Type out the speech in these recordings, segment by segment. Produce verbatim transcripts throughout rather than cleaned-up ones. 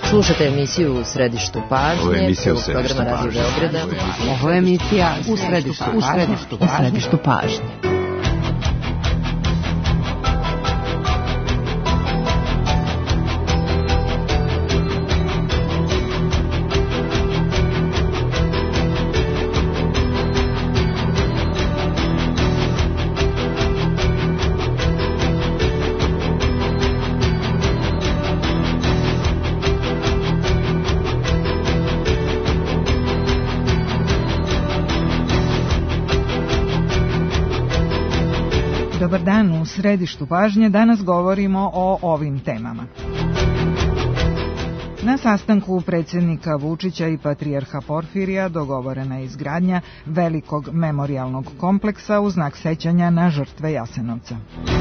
Slušate emisiju U središtu pažnje. Ovo je emisija U središtu programa pažnje. Radio Beograda. Ovo je emisija U središtu pažnje. U središtu pažnje. Dobar dan, u središtu pažnje danas govorimo o ovim temama. Na sastanku predsjednika Vučića i patrijarha Porfirija dogovorena je izgradnja velikog memorijalnog kompleksa u znak sećanja na žrtve Jasenovca.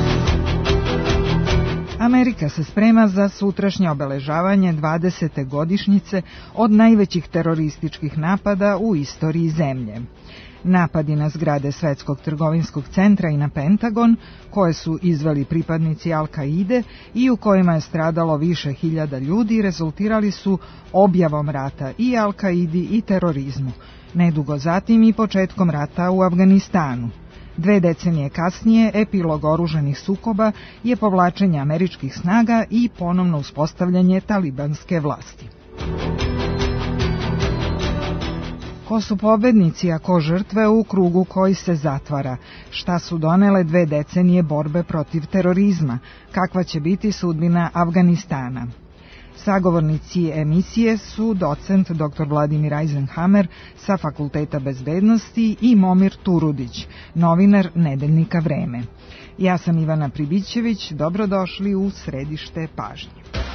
Amerika se sprema za sutrašnje obeležavanje dvadesete godišnjice od najvećih terorističkih napada u istoriji zemlje. Napadi na zgrade Svetskog trgovinskog centra i na Pentagon, koje su izveli pripadnici Al-Kaide i u kojima je stradalo više hiljada ljudi, rezultirali su objavom rata i Al-Kaidi i terorizmu, nedugo zatim i početkom rata u Afganistanu. Dve decenije kasnije, epilog oružanih sukoba je povlačenje američkih snaga i ponovno uspostavljanje talibanske vlasti. Ko su pobednici, a ko žrtve u krugu koji se zatvara? Šta su donele dve decenije borbe protiv terorizma? Kakva će biti sudbina Afganistana? Sagovornici emisije su docent doktor Vladimir Eisenhammer sa Fakulteta bezbednosti i Momir Turudić, novinar nedeljnika Vreme. Ja sam Ivana Pribićević, dobrodošli u središte pažnje.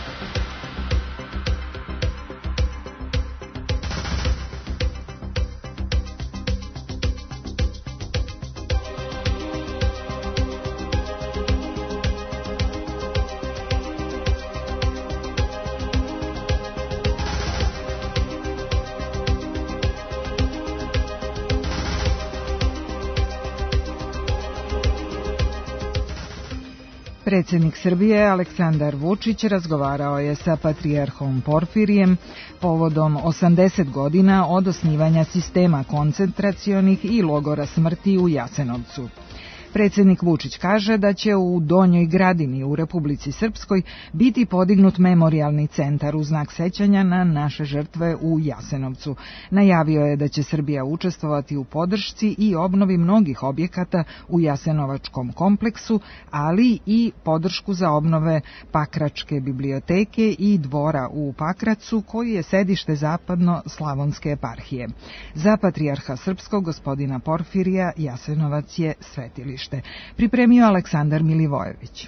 Predsjednik Srbije Aleksandar Vučić razgovarao je sa patrijarhom Porfirijem povodom osamdeset godina od osnivanja sistema koncentracionih i logora smrti u Jasenovcu. Predsjednik Vučić kaže da će u Donjoj Gradini u Republici Srpskoj biti podignut memorijalni centar u znak sećanja na naše žrtve u Jasenovcu. Najavio je da će Srbija učestvovati u podršci i obnovi mnogih objekata u Jasenovačkom kompleksu, ali i podršku za obnove Pakračke biblioteke i dvora u Pakracu, koji je sedište zapadno-slavonske eparhije. Za patrijarha srpskog gospodina Porfirija Jasenovac je svetilište. Pripremio Aleksandar Milivojević.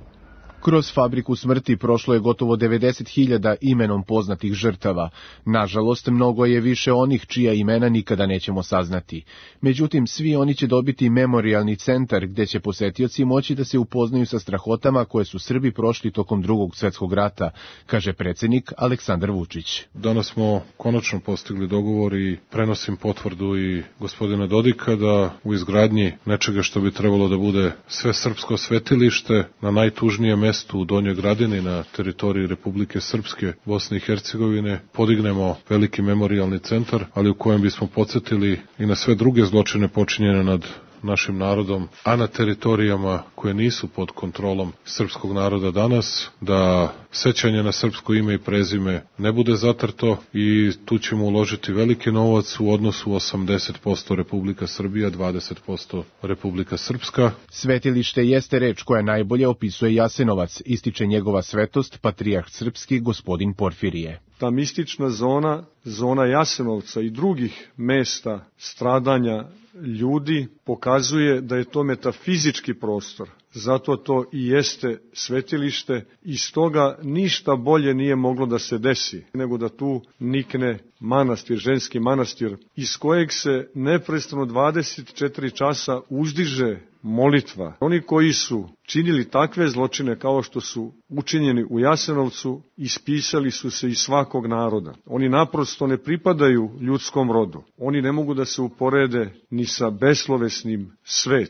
Kroz fabriku smrti prošlo je gotovo devedeset hiljada imenom poznatih žrtava. Nažalost, mnogo je više onih čija imena nikada nećemo saznati. Međutim, svi oni će dobiti memorijalni centar gde će posetioci moći da se upoznaju sa strahotama koje su Srbi prošli tokom Drugog svjetskog rata, kaže predsjednik Aleksandar Vučić. Danas smo konačno postigli dogovor i prenosim potvrdu i gospodina Dodika da u izgradnji nečega što bi trebalo da bude sve srpsko svetilište na najtužnijem mestu u Donjoj Gradini na teritoriji Republike Srpske, Bosne i Hercegovine podignemo veliki memorijalni centar, ali u kojem bismo podsjetili i na sve druge zločine počinjene nad našim narodom, a na teritorijama koje nisu pod kontrolom srpskog naroda danas, da sećanje na srpsko ime i prezime ne bude zatrto i tu ćemo uložiti veliki novac u odnosu osamdeset posto Republika Srbija, dvadeset posto Republika Srpska. Svetilište jeste reč koja najbolje opisuje Jasenovac, ističe njegova svetost, patrijarh srpski gospodin Porfirije. Ta mistična zona, zona Jasenovca i drugih mesta stradanja ljudi pokazuje da je to metafizički prostor. Zato to i jeste svetilište i stoga ništa bolje nije moglo da se desi nego da tu nikne manastir, ženski manastir, iz kojeg se neprestano dvadeset četiri časa uzdiže molitva. Oni koji su činili takve zločine kao što su učinjeni u Jasenovcu, ispisali su se iz svakog naroda. Oni naprosto ne pripadaju ljudskom rodu. Oni ne mogu da se uporede ni sa beslovesnim svetom.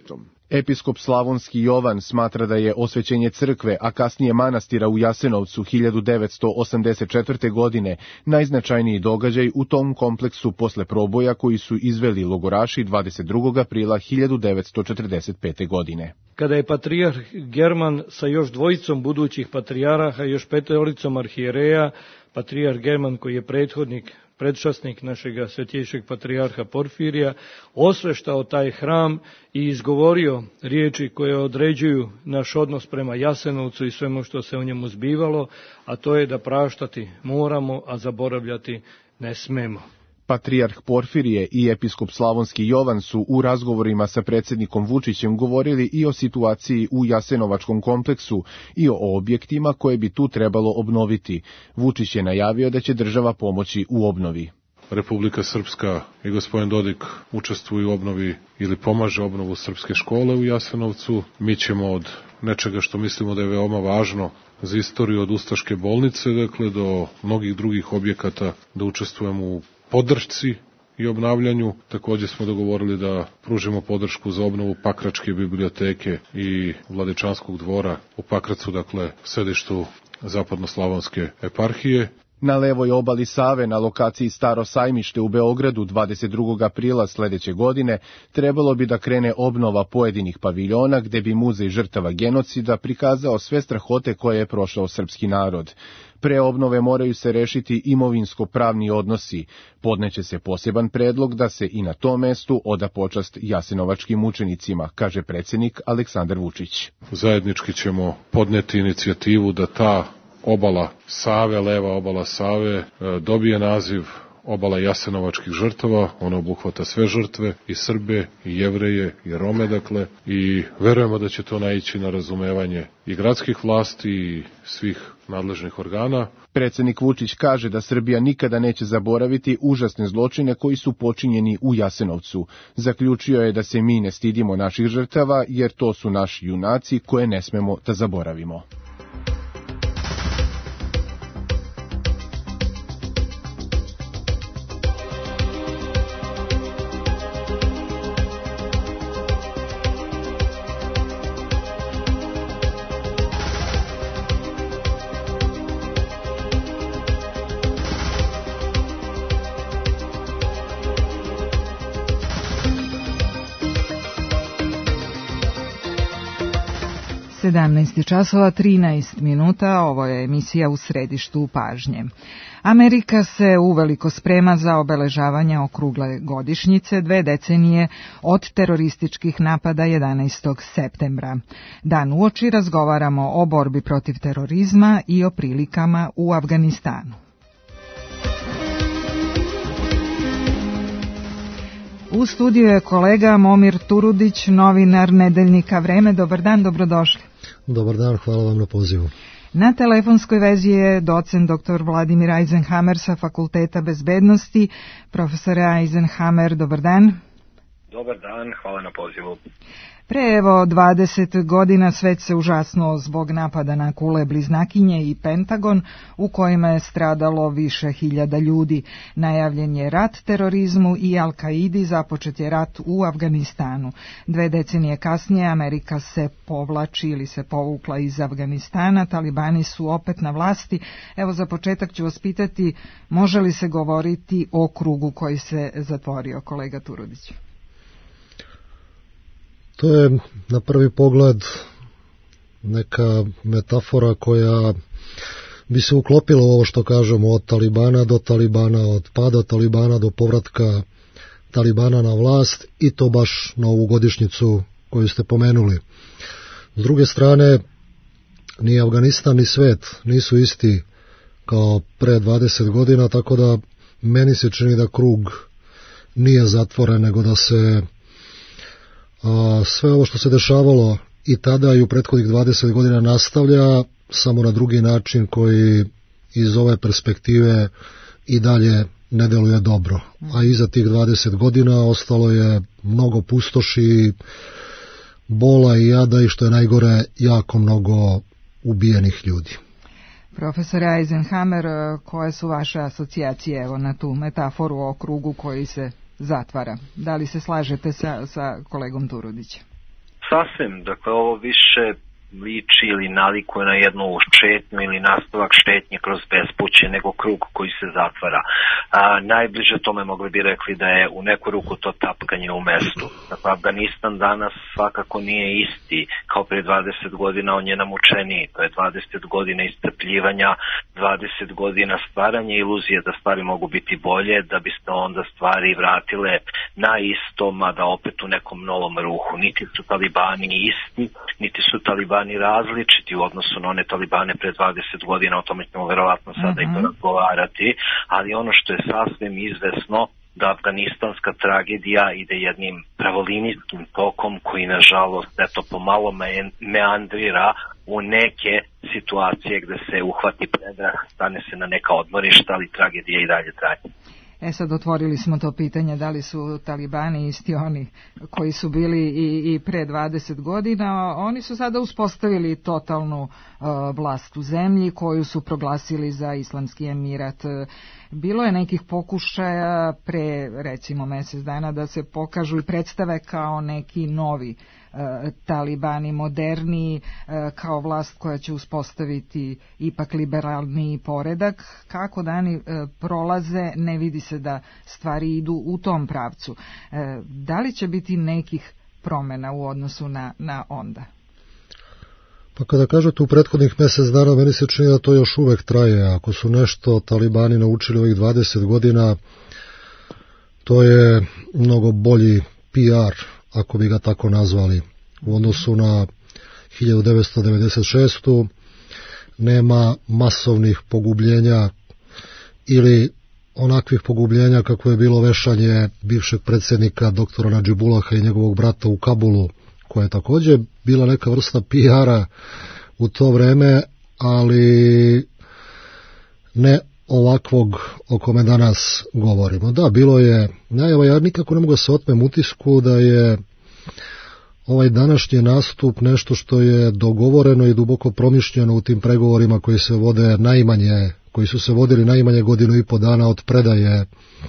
Episkop Slavonski Jovan smatra da je osvećenje crkve, a kasnije manastira u Jasenovcu hiljadu devetsto osamdeset četvrte. godine najznačajniji događaj u tom kompleksu posle proboja koji su izveli logoraši dvadeset drugog aprila hiljadu devetsto četrdeset pete. godine. Kada je patrijarh German sa još dvojicom budućih patrijaraha i još petoricom arhijereja, patrijarh German koji je prethodnik, predšasnik našega svetjejšeg patrijarha Porfirija, osveštao taj hram i izgovorio riječi koje određuju naš odnos prema Jasenovcu i svemu što se u njemu zbivalo, a to je da praštati moramo, a zaboravljati ne smemo. Patrijarh Porfirije i episkop Slavonski Jovan su u razgovorima sa predsjednikom Vučićem govorili i o situaciji u Jasenovačkom kompleksu i o objektima koje bi tu trebalo obnoviti. Vučić je najavio da će država pomoći u obnovi. Republika Srpska i gospodin Dodik učestvuju u obnovi ili pomaže obnovu srpske škole u Jasenovcu. Mi ćemo od nečega što mislimo da je veoma važno za istoriju, od ustaške bolnice, dakle, do mnogih drugih objekata, da učestvujemo u podršci i obnavljanju. Također smo dogovorili da pružimo podršku za obnovu Pakračke biblioteke i Vladičanskog dvora u Pakracu, dakle, sedištu Zapadnoslavonske eparhije. Na levoj obali Save, na lokaciji Staro sajmište u Beogradu dvadeset drugog aprila sledeće godine, trebalo bi da krene obnova pojedinih paviljona gde bi Muzej žrtava genocida prikazao sve strahote koje je prošao srpski narod. Pre obnove moraju se rešiti imovinsko-pravni odnosi. Podneće se poseban predlog da se i na tom mestu oda počast jasenovačkim mučenicima, kaže predsjednik Aleksandar Vučić. Zajednički ćemo podneti inicijativu da ta obala Save, leva obala Save, dobije naziv obala jasenovačkih žrtava. Ona obuhvata sve žrtve, i Srbe, i Jevreje, i Rome, dakle, i verujemo da će to naići na razumevanje i gradskih vlasti i svih nadležnih organa. Predsjednik Vučić kaže da Srbija nikada neće zaboraviti užasne zločine koji su počinjeni u Jasenovcu. Zaključio je da se mi ne stidimo naših žrtava, jer to su naši junaci koje ne smemo da zaboravimo. sedamnaest časova trinaest minuta, ovo je emisija U središtu pažnje. Amerika se uveliko sprema za obeležavanje okrugle godišnjice dve decenije od terorističkih napada jedanaestog septembra. Dan uoči razgovaramo o borbi protiv terorizma i o prilikama u Afganistanu. U studiju je kolega Momir Turudić, novinar nedeljnika Vreme. Dobar dan, dobrodošli. Dobar dan, hvala vam na pozivu. Na telefonskoj vezi je docent doktor Vladimir Eisenhammer sa Fakulteta bezbednosti. Profesore Eisenhammer, dobar dan. Dobar dan, hvala na pozivu. Pre evo dvadeset godina svet se užasnuo zbog napada na kule bliznakinje i Pentagon, u kojima je stradalo više hiljada ljudi. Najavljen je rat terorizmu i Al-Kaidi, započet je rat u Afganistanu. Dve decenije kasnije Amerika se povlači ili se povukla iz Afganistana, talibani su opet na vlasti. Evo, za početak ću vas pitati, može li se govoriti o krugu koji se zatvorio, kolega Turudić? To je na prvi pogled neka metafora koja bi se uklopila u ovo što kažemo, od Talibana do Talibana, od pada Talibana do povratka Talibana na vlast, i to baš na ovu godišnjicu koju ste pomenuli. S druge strane, ni Afganistan ni svet nisu isti kao pre dvadeset godina, tako da meni se čini da krug nije zatvoren, nego da se a, sve ovo što se dešavalo i tada i u prethodnih dvadeset godina nastavlja, samo na drugi način koji iz ove perspektive i dalje ne deluje dobro. A iza tih dvadeset godina ostalo je mnogo pustoši, bola i jada i, što je najgore, jako mnogo ubijenih ljudi. Profesor Eisenhammer, koje su vaše asocijacije evo, na tu metaforu o krugu koji se zatvara? Da li se slažete sa, sa kolegom Turudićem? Sasvim, dakle ovo više liči ili nalikuje na jednu šetnju ili nastavak šetnje kroz bespuće nego krug koji se zatvara. A, najbliže tome mogli bi rekli da je u neku ruku to tapkanje u mestu. Dakle, Afganistan danas svakako nije isti kao prije dvadeset godina, on je namučeniji. To je dvadeset godina iscrpljivanja, dvadeset godina stvaranja iluzije da stvari mogu biti bolje, da bi se onda stvari vratile na isto, mada opet u nekom novom ruhu. Niti su talibani isti, niti su talibani različiti u odnosu na one talibane pre dvadeset godina, o tome ćemo verovatno sada uh-huh. i razgovarati, ali ono što je sasvim izvesno da afganistanska tragedija ide jednim pravolinijskim tokom koji nažalost eto pomalo meandrira u neke situacije gde se uhvati predah, stane se na neka odmorišta, ali tragedija i dalje traje. E sad otvorili smo to pitanje da li su talibani isti oni koji su bili i, i pre dvadeset godina. Oni su sada uspostavili totalnu uh, vlast u zemlji koju su proglasili za islamski emirat. Bilo je nekih pokušaja pre recimo mjesec dana da se pokažu i predstave kao neki novi uh, talibani, moderniji, uh, kao vlast koja će uspostaviti ipak liberalni poredak. Kako dani uh, prolaze, ne vidi se da stvari idu u tom pravcu. Uh, da li će biti nekih promjena u odnosu na, na onda? Pa kada kažete u prethodnih mjesec dana, meni se čini da to još uvek traje. Ako su nešto talibani naučili ovih dvadeset godina, to je mnogo bolji P R, ako bi ga tako nazvali, u odnosu na hiljadu devetsto devedeset šestu. Nema masovnih pogubljenja ili onakvih pogubljenja kako je bilo vešanje bivšeg predsjednika doktora Nadžibulaha i njegovog brata u Kabulu, koja je također bila neka vrsta P R-a u to vreme, ali ne ovakvog o kome danas govorimo. Da, bilo je najava, ja nikako ne mogu da se otmem utisku da je ovaj današnji nastup nešto što je dogovoreno i duboko promišljeno u tim pregovorima koji se vode najmanje, koji su se vodili najmanje godinu i po dana od predaje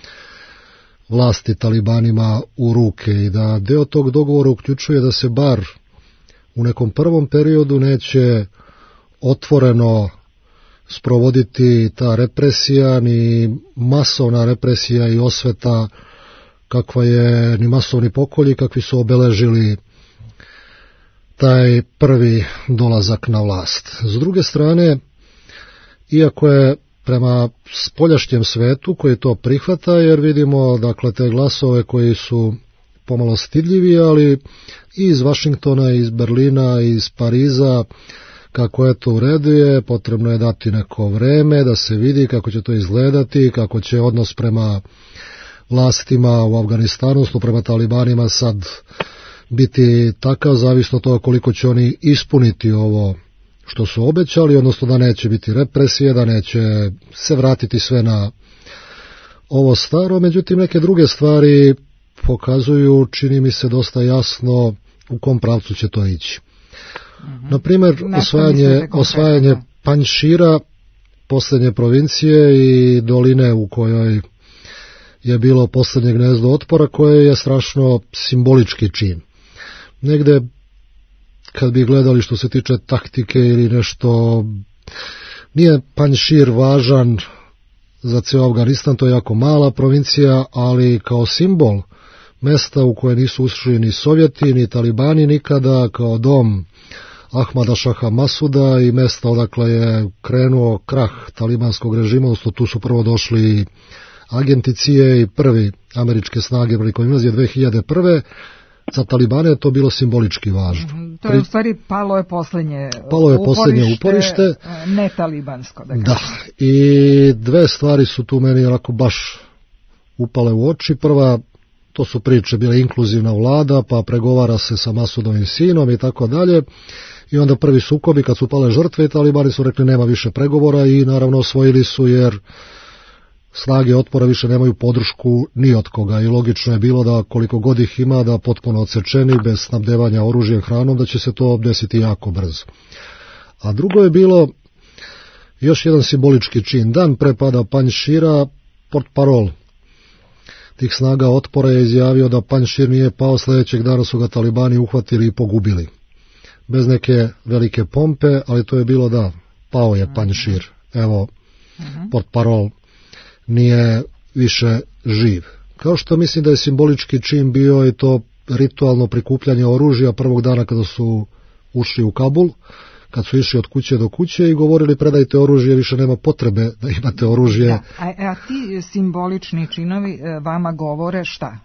vlasti talibanima u ruke, i da deo tog dogovora uključuje da se bar u nekom prvom periodu neće otvoreno sprovoditi ta represija, ni masovna represija i osveta kakva je, ni masovni pokolji kakvi su obeležili taj prvi dolazak na vlast. S druge strane, iako je prema spoljašnjem svetu koji to prihvata, jer vidimo dakle te glasove koji su pomalo stidljivi, ali i iz Vašingtona, iz Berlina, iz Pariza, kako je to u redu je, potrebno je dati neko vreme da se vidi kako će to izgledati, kako će odnos prema vlastima u Afganistanu, odnosno prema talibanima sad biti takav, zavisno od toga koliko će oni ispuniti ovo što su obećali, odnosno da neće biti represije, da neće se vratiti sve na ovo staro. Međutim, neke druge stvari pokazuju, čini mi se dosta jasno u kom pravcu će to ići. Mm-hmm. Naprimjer, osvajanje, osvajanje Panjšira, posljednje provincije i doline u kojoj je bilo posljednje gnezdo otpora, koje je strašno simbolički čin. Negde, kad bi gledali što se tiče taktike ili nešto, nije Panjšir važan za cijel Afganistan, to je jako mala provincija, ali kao simbol mesta u koje nisu ušli ni Sovjeti, ni Talibani nikada, kao dom Ahmada Šaha Masuda i mesta odakle je krenuo krah talibanskog režima, odnosno tu su prvo došli agenticije i prvi američke snage prilikom invazije dve hiljade prve. Za Talibane je to bilo simbolički važno. Mm, to je u stvari palo je posljednje palo je posljednje uporište, uporište ne talibansko. Da, da, i dve stvari su tu meni onako baš upale u oči. Prva, to su priče, bila inkluzivna vlada, pa pregovara se sa Masudovim sinom i tako dalje. I onda prvi sukobi kad su pale žrtve i Talibani su rekli nema više pregovora i naravno osvojili su, jer snage otpora više nemaju podršku ni od koga i logično je bilo da koliko god ih ima, da potpuno odsečeni, bez snabdevanja oružjem, hranom, da će se to desiti jako brzo. A drugo je bilo još jedan simbolički čin. Dan pre pada Panjšira, portparol tih snaga otpora je izjavio da Panjšir nije pao, sljedećeg dana su ga talibani uhvatili i pogubili. Bez neke velike pompe, ali to je bilo da, pao je Panjšir. Evo, uh-huh. portparol nije više živ. Kao što mislim da je simbolički čin bio i to ritualno prikupljanje oružja prvog dana kada su ušli u Kabul, kad su išli od kuće do kuće i govorili predajte oružje, više nema potrebe da imate oružje. Da, a, a ti simbolični činovi vama govore šta?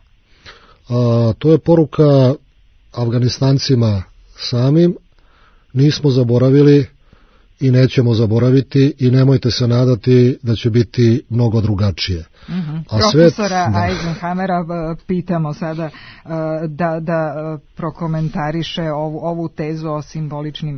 A, to je poruka Afganistancima samim, nismo zaboravili i nećemo zaboraviti i nemojte se nadati da će biti mnogo drugačije. Uh-huh. A profesora svet, Eisenhamera pitamo sada da, da prokomentariše ovu, ovu tezu o simboličnim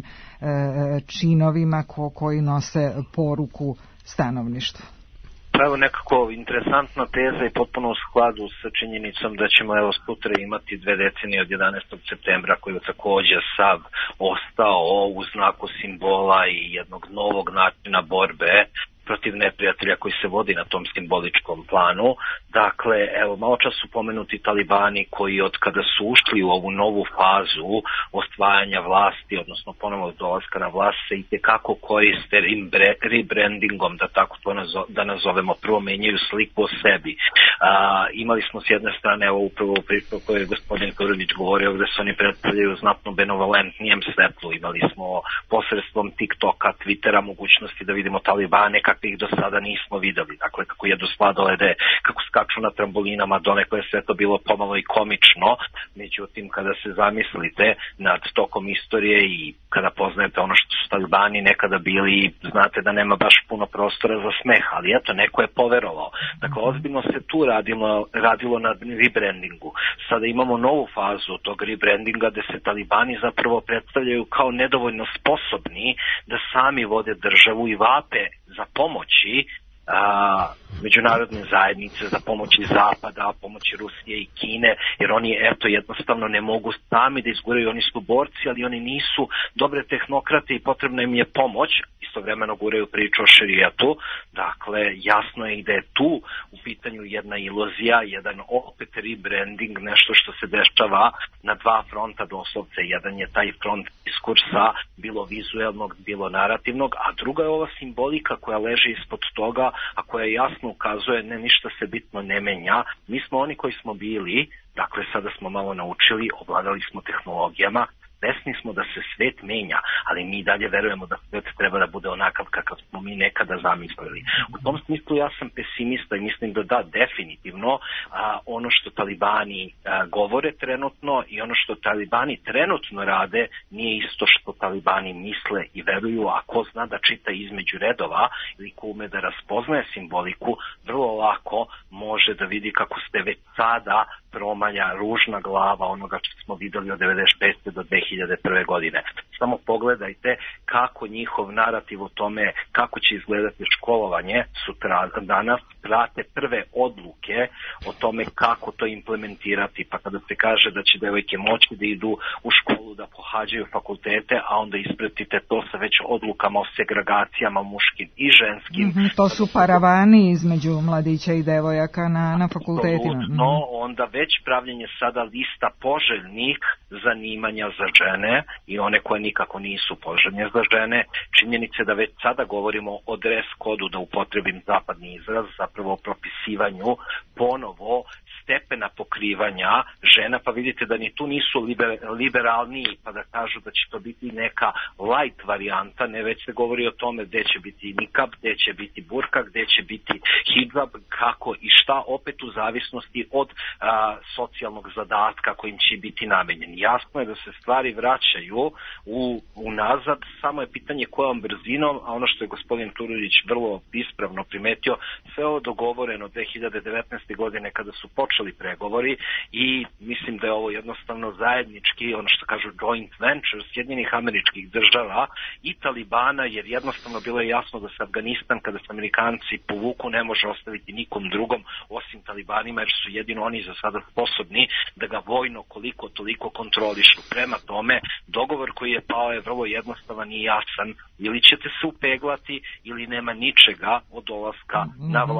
činovima ko, koji nose poruku stanovništva. Pa evo nekako interesantna teza i potpuno u skladu sa činjenicom da ćemo evo sutra imati dve decenije od jedanaestog septembra koji je također sav ostao u znaku simbola i jednog novog načina borbe protiv neprijatelja koji se vodi na tom simboličkom planu. Dakle, evo, malo čas su pomenuti talibani koji od kada su ušli u ovu novu fazu osvajanja vlasti, odnosno ponovno dolaska na vlast, se itekako koriste rebrandingom, da tako to nazo, da nazovemo, prvo menjaju sliku o sebi. A, imali smo s jedne strane, evo upravo u priču koju je gospodin Kurilić govorio, gde se oni predstavljaju znatno benevolentnijem svetlu. Imali smo posredstvom TikToka, Twittera mogućnosti da vidimo talibane kakvih do sada nismo videli. Dakle, kako jedu sladolede, kako skaču na trambolinama, donekle je sve to bilo pomalo i komično. Međutim, kada se zamislite nad tokom istorije i kada poznajete ono što su talibani nekada bili, znate da nema baš puno prostora za smeh, ali eto, neko je poverovao. Dakle, ozbiljno se tu radilo, radilo na rebrandingu. Sada imamo novu fazu tog rebrandinga gde se talibani zapravo predstavljaju kao nedovoljno sposobni da sami vode državu i vape za pomoći a, međunarodne zajednice, za pomoći Zapada, pomoći Rusije i Kine, jer oni eto jednostavno ne mogu sami da izguraju, oni su borci, ali oni nisu dobre tehnokrate i potrebna im je pomoć, istovremeno guraju priču o šerijatu. Dakle, jasno je i da je tu u pitanju jedna iluzija, jedan opet rebranding, nešto što se dešava na dva fronta doslovce. Jedan je taj front diskursa, bilo vizuelnog, bilo narativnog, a druga je ova simbolika koja leži ispod toga, a koja jasno ukazuje ne ništa se bitno ne menja. Mi smo oni koji smo bili, dakle sada smo malo naučili, obladali smo tehnologijama, svesni smo da se svet menja, ali mi dalje verujemo da svet treba da bude onakav kakav smo mi nekada zamislili. U tom smislu ja sam pesimista i mislim da da, definitivno a, ono što talibani a, govore trenutno i ono što talibani trenutno rade nije isto što talibani misle i veruju, a ko zna da čita između redova ili ko ume da raspoznaje simboliku, vrlo lako može da vidi kako ste već sada promalja ružna glava onoga što smo videli od devedeset pete do dve hiljade prve godine. Samo pogledajte kako njihov narativ o tome kako će izgledati školovanje sutra danas prate prve odluke o tome kako to implementirati, pa kada se kaže da će devojke moći da idu u školu, da pohađaju fakultete, a onda ispratite to sa već odlukama o segregacijama muškim i ženskim. Mm-hmm, to su paravani između mladića i devojaka na, na fakultetima. No, onda već pravljenje sada lista poželjnih zanimanja za žene i one koje nikako nisu poželjne za žene. Činjenice da već sada govorimo o dress kodu, da upotrebim zapadni izraz, zapravo o propisivanju ponovo stepena pokrivanja žena, pa vidite da ni tu nisu liber, liberalniji, pa da kažu da će to biti neka light varijanta, ne, već se govori o tome gde će biti nikab, gde će biti burka, gde će biti hijab, kako i šta, opet u zavisnosti od a, socijalnog zadatka kojim će biti namenjen. Jasno je da se stvari vraćaju u, unazad, samo je pitanje kojom brzinom, a ono što je gospodin Turulić vrlo ispravno primetio, sve ovo dogovoreno dve hiljade devetnaeste. godine kada su počeli pregovori i mislim da je ovo jednostavno zajednički, ono što kažu joint venture Sjedinjenih Američkih Država i Talibana, jer jednostavno bilo je jasno da se Afganistan, kada se Amerikanci povuku, ne može ostaviti nikom drugom osim Talibanima, jer su jedino oni za sada sposobni da ga vojno koliko toliko kontrolišu. Prema tome, dogovor koji je pao je vrlo jednostavan i jasan, ili ćete se upeglati ili nema ničega od dolaska mm-hmm. na vlast.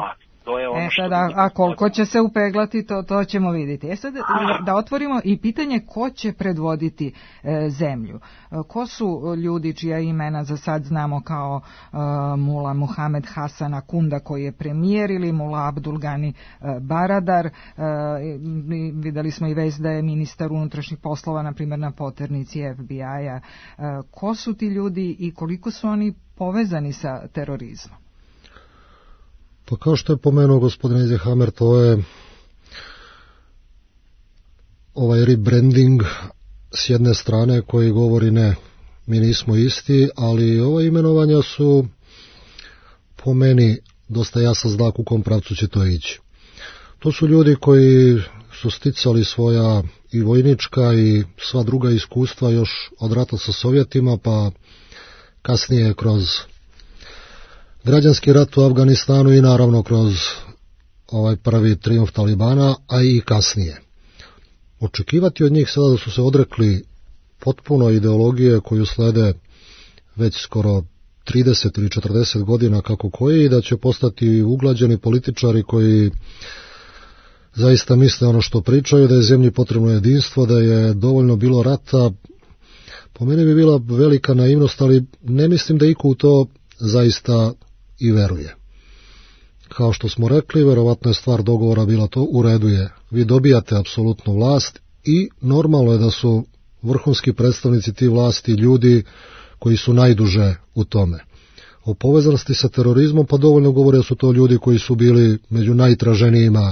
To je ono e, što... Sad, a, a koliko će se upeglati, to, to ćemo vidjeti. E sad, da, da otvorimo i pitanje ko će predvoditi e, zemlju. E, ko su ljudi čija imena za sad znamo kao e, Mula Muhamed Hasan Akunda koji je premijer ili Mula Abdul Gani e, Baradar. E, videli smo i vez da je ministar unutrašnjih poslova, na primjer, na poternici F B I-a. E, ko su ti ljudi i koliko su oni povezani sa terorizmom? Pa kao što je pomenuo gospodin Eisenhammer, to je ovaj rebranding s jedne strane koji govori ne, mi nismo isti, ali ova imenovanja su po meni dosta jasan znak u kom pravcu će to ići. To su ljudi koji su sticali svoja i vojnička i sva druga iskustva još od rata sa Sovjetima, pa kasnije kroz građanski rat u Afganistanu i naravno kroz ovaj prvi trijumf Talibana, a i kasnije. Očekivati od njih sada da su se odrekli potpuno ideologije koju slede već skoro trideset ili četrdeset godina kako koji, da će postati uglađeni političari koji zaista misle ono što pričaju, da je zemlji potrebno jedinstvo, da je dovoljno bilo rata. Po meni bi bila velika naivnost, ali ne mislim da iko u to zaista i veruje. Kao što smo rekli, verovatno je stvar dogovora bila to, u redu je. Vi dobijate apsolutnu vlast i normalno je da su vrhunski predstavnici ti vlasti ljudi koji su najduže u tome. O povezanosti sa terorizmom pa dovoljno govore da su to ljudi koji su bili među najtraženijima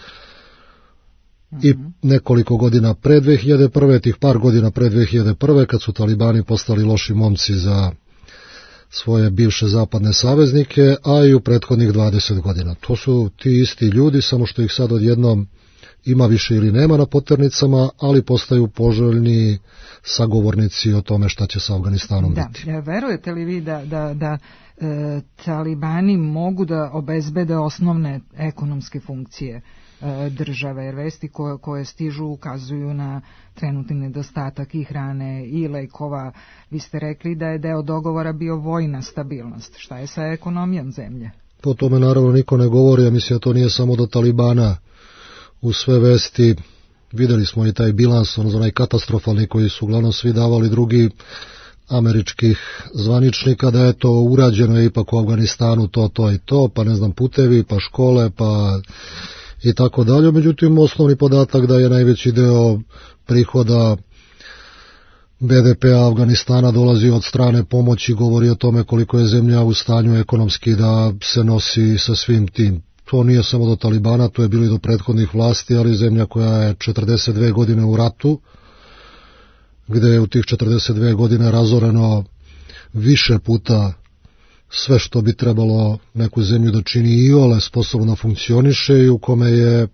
i nekoliko godina pre dve hiljade prve, tih par godina pre dve hiljade prve, kad su talibani postali loši momci za svoje bivše zapadne saveznike, a i u prethodnih dvadeset godina. To su ti isti ljudi, samo što ih sad odjednom ima više ili nema na poternicama, ali postaju poželjni sagovornici o tome šta će sa Afganistanom da, biti. Verujete li vi da, da, da e, talibani mogu da obezbede osnovne ekonomske funkcije e, države, jer vesti koje, koje stižu ukazuju na trenutni nedostatak i hrane i lekova. Vi ste rekli da je deo dogovora bio vojna stabilnost. Šta je sa ekonomijom zemlje? Po tome naravno niko ne govori, ja mislim da to nije samo do Talibana. U sve vesti videli smo i taj bilans, ono onaj katastrofalni koji su uglavnom svi davali drugi američkih zvaničnika, da je to urađeno ipak u Afganistanu to, to i to, pa ne znam putevi, pa škole, pa i tako dalje. Međutim, osnovni podatak da je najveći deo prihoda B D P-a Afganistana dolazi od strane pomoći, govori o tome koliko je zemlja u stanju ekonomski da se nosi sa svim tim. To nije samo do Talibana, to je bilo i do prethodnih vlasti, ali zemlja koja je četrdeset dve godine u ratu, gde je u tih četrdeset dve godine razoreno više puta sve što bi trebalo neku zemlju da čini iole sposobno da funkcioniše i u kome je,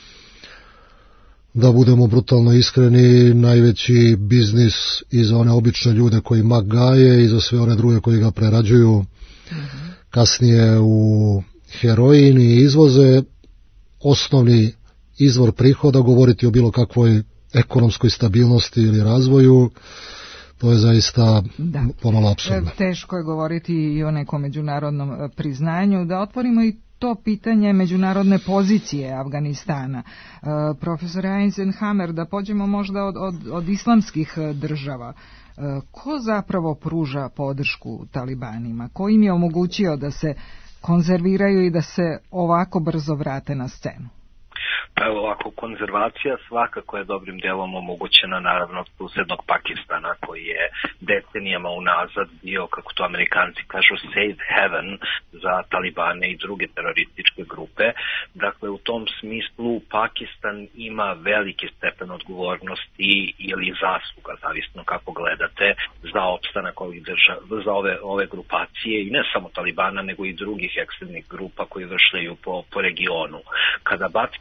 da budemo brutalno iskreni, najveći biznis i za one obične ljude koji mak gaje i za sve one druge koji ga prerađuju mm-hmm. kasnije u heroin i izvoze. Osnovni izvor prihoda, govoriti o bilo kakvoj ekonomskoj stabilnosti ili razvoju, to je zaista da. pomalo apsurdno. Teško je govoriti i o nekom međunarodnom priznanju. Da otvorimo i to pitanje međunarodne pozicije Afganistana. E, profesor Eisenhammer, da pođemo možda od, od, od islamskih država. E, ko zapravo pruža podršku talibanima? Ko im je omogućio da se konzerviraju i da se ovako brzo vrate na scenu? Pa evo ovako, konzervacija svakako je dobrim delom omogućena naravno od susednog Pakistana koji je decenijama unazad bio, kako to Amerikanci kažu, safe haven za talibane i druge terorističke grupe. Dakle, u tom smislu Pakistan ima veliki stepen odgovornosti ili zasluga, zavisno kako gledate, za opstanak ovih država, za ove, ove grupacije i ne samo talibana, nego i drugih ekstremnih grupa koji vršljaju po, po regionu. Kada bacimo pogled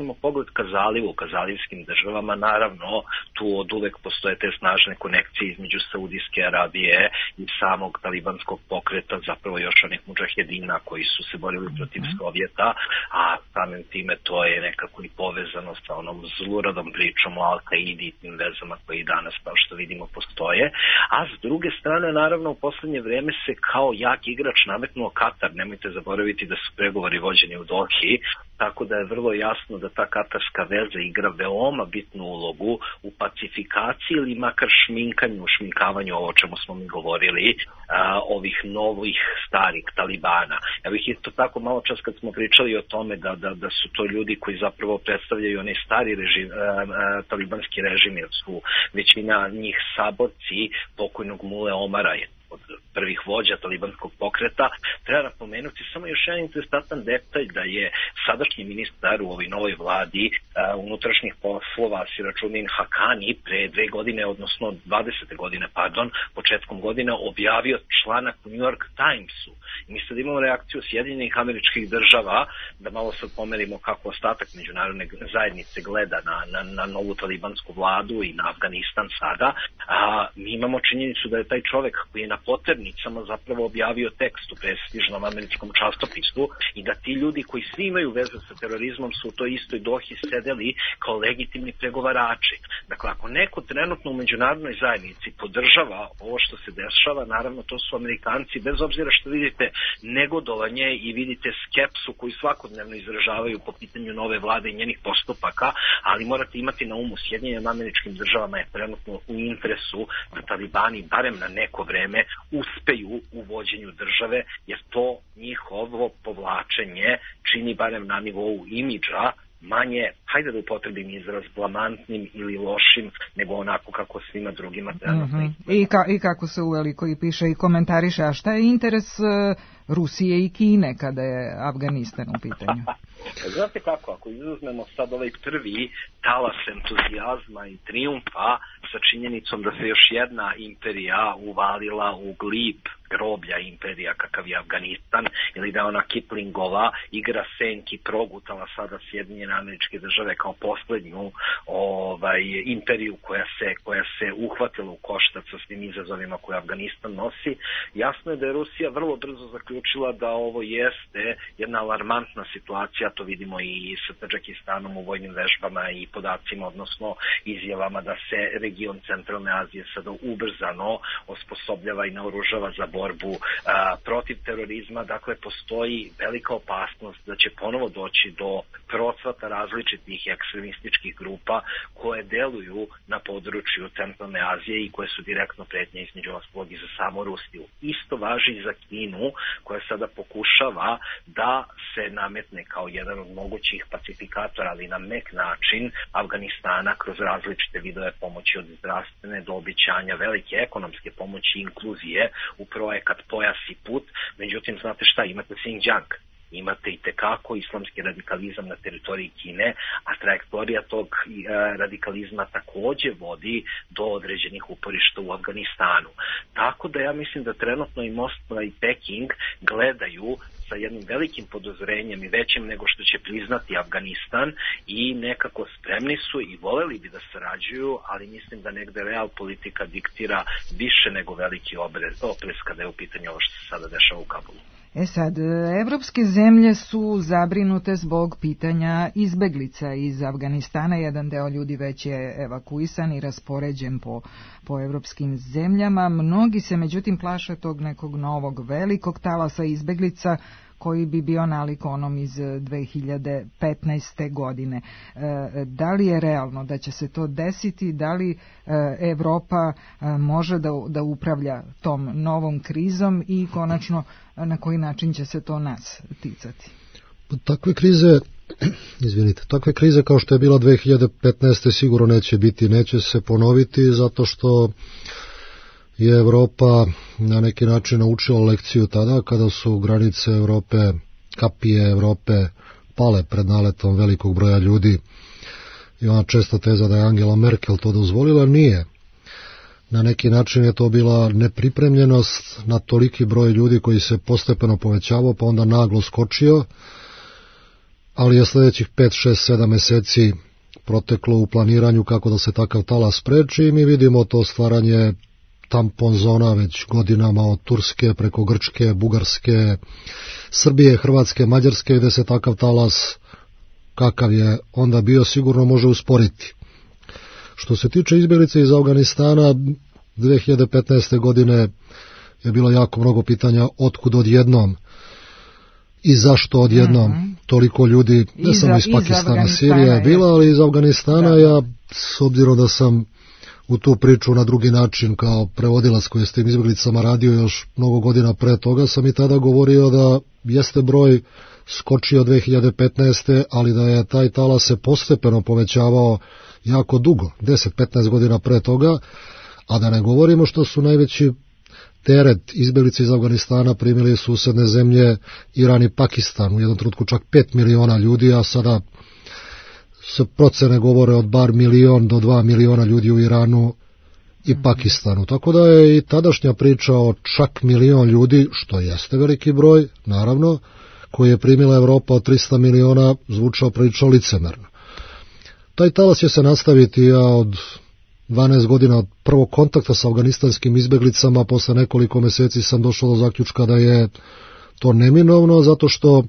Kazalivu, u kazalivskim državama, naravno tu od uvek postoje te snažne konekcije između Saudijske Arabije i samog talibanskog pokreta, zapravo još onih mudžahedina koji su se borili protiv Sovjeta, a samim time to je nekako i povezano sa onom zluradom pričom o Al-Kaidi i tim vezama koji danas, kao što vidimo, postoje. A s druge strane, naravno, u poslednje vreme se kao jak igrač nametnuo Katar. Nemojte zaboraviti da su pregovori vođeni u Dohi, tako da je vrlo jasno da ta katarska veza igra veoma bitnu ulogu u pacifikaciji ili makar šminkanju, šminkavanju, ovo o čemu smo mi govorili, a, ovih novih starih talibana. Ja bih isto tako malo čas kad smo pričali o tome da, da, da su to ljudi koji zapravo predstavljaju onaj stari režim, a, a, talibanski režim, jer su većina njih saborci pokojnog Mule Omara, od prvih vođa talibanskog pokreta. Treba napomenuti samo još jedan interesantan detalj, da je sadašnji ministar u ovoj novoj vladi uh, unutrašnjih poslova Siračudin Hakani pre dve godine, odnosno dvadesete godine, pardon, početkom godine objavio članak u New York Timesu. I mi sad imamo reakciju Sjedinjenih Američkih Država, da malo sad pomerimo kako ostatak međunarodne zajednice gleda na, na, na novu talibansku vladu i na Afganistan sada. A mi imamo činjenicu da je taj čovek koji je na poternicama zapravo objavio tekst u prestižnom američkom časopisu i da ti ljudi koji svi imaju veze sa terorizmom su u toj istoj Dohi sedeli kao legitimni pregovarači. Dakle, ako neko trenutno u međunarodnoj zajednici podržava ovo što se dešava, naravno to su Amerikanci, bez obzira što vidite negodovanje i vidite skepsu koju svakodnevno izražavaju po pitanju nove vlade i njenih postupaka, ali morate imati na umu, Sjedinjenim Američkim Državama je trenutno u interesu da talibani barem na neko vreme uspeju u vođenju države, jer to njihovo povlačenje čini barem na nivou imidža manje, hajde da upotrebim izraz, blamantnim ili lošim, nego onako kako svima drugima trenutno. Mm-hmm. I, ka, I kako se uveliko i piše i komentariše, a šta je interes uh, Rusije i Kine kada je Afganistan u pitanju? Znate kako, ako izuzmemo sad ovaj prvi talas entuzijazma i trijumfa sa činjenicom da se još jedna imperija uvalila u glib groblja imperija kakav je Afganistan, ili da ona Kiplingova igra senki progutala sada Sjedinjene Američke Države kao poslednju ovaj, imperiju koja se, koja se uhvatila u koštac sa svim izazovima koje Afganistan nosi. Jasno je da je Rusija vrlo brzo zaključila da ovo jeste jedna alarmantna situacija, to vidimo i sa Tadžikistanom u vojnim vežbama i podacima, odnosno izjavama da se region Centralne Azije sada ubrzano osposobljava i naoružava za borbu a, protiv terorizma. Dakle, postoji velika opasnost da će ponovo doći do procvata različitih ekstremističkih grupa koje deluju na području Centralne Azije i koje su direktno pretnje između ostalog i za samu Rusiju. Isto važi i za Kinu, koja sada pokušava da se nametne kao jedan od mogućih pacifikatora, ali na mek način, Afganistana kroz različite vidove pomoći, od zdravstvene do obećanja velike ekonomske pomoći i inkluzije u projekat Pojas i put. Međutim, znate šta, imate Xinjiang, imate i tekako islamski radikalizam na teritoriji Kine, a trajektorija tog e, radikalizma takođe vodi do određenih uporišta u Afganistanu. Tako da ja mislim da trenutno i Moskva i Peking gledaju sa jednim velikim podozrenjem i većim nego što će priznati Afganistan i nekako spremni su i voleli bi da sarađuju, ali mislim da negde real politika diktira više nego veliki oprez, oprez kada je u pitanju ovo što se sada dešava u Kabulu. E sad, evropske zemlje su zabrinute zbog pitanja izbeglica iz Afganistana. Jedan deo ljudi već je evakuisan i raspoređen po, po evropskim zemljama. Mnogi se međutim plaše tog nekog novog velikog talasa izbeglica koji bi bio nalik onom iz dve hiljade petnaeste. godine. E, da li je realno da će se to desiti? Da li e, Evropa e, može da, da upravlja tom novom krizom i konačno na koji način će se to nas ticati? Takve krize, izvinite, takve krize kao što je bila dve hiljade petnaeste. sigurno neće biti, neće se ponoviti zato što je Evropa na neki način naučila lekciju tada kada su granice Evrope, kapije Evrope pale pred naletom velikog broja ljudi. I ona česta teza da je Angela Merkel to dozvolila, nije. Na neki način je to bila nepripremljenost na toliki broj ljudi koji se postepeno povećavao, pa onda naglo skočio. ali je sljedećih pet, šest, sedam meseci proteklo u planiranju kako da se takav talas spreči i mi vidimo to stvaranje tampon zona već godinama od Turske preko Grčke, Bugarske, Srbije, Hrvatske, Mađarske, gde se takav talas kakav je onda bio sigurno može usporiti. Što se tiče izbjeglice iz Afganistana, dve hiljade petnaeste. godine je bilo jako mnogo pitanja otkud odjednom i zašto odjednom mm-hmm. toliko ljudi, ne samo iz Pakistana, iz Sirija je bila, ali iz Afganistana. Da. Ja, s obzirom da sam u tu priču na drugi način kao prevodilac koji je s tim izbjeglicama radio još mnogo godina pre toga, sam i tada govorio da jeste broj skočio dve hiljade petnaeste. ali da je taj talas se postepeno povećavao jako dugo, deset do petnaest godina pre toga, a da ne govorimo što su najveći teret izbjeglice iz Afganistana primili susedne zemlje Iran i Pakistan, u jednom trenutku čak pet miliona ljudi, a sada se procene govore od bar milion do dva miliona ljudi u Iranu i Pakistanu. Tako da je i tadašnja priča o čak milion ljudi, što jeste veliki broj, naravno, koji je primila Evropa od trista miliona, zvučao prilično licemerno. Taj talas će se nastaviti, ja od dvanaest godina od prvog kontakta sa afganistanskim izbjeglicama, posle nekoliko meseci sam došao do zaključka da je to neminovno, zato što,